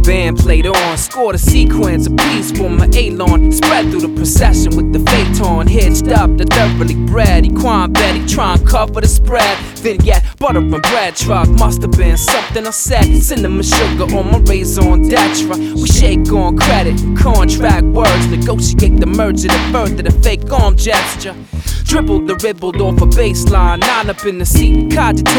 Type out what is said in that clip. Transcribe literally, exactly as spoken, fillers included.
band played on, scored a sequence, a piece from my A-lawn. Spread through the procession with the phaeton. Hitched up, the thoroughly bred Equine Betty, trying to cover the spread. Vignette, butter and bread truck. Must have been something I said. Cinnamon sugar on my raison d'etre. We shake on credit, contract words. Negotiate the merger to further the fake arm gesture. Dribbled the ribbled off a baseline. Nine up in the seat, cogitate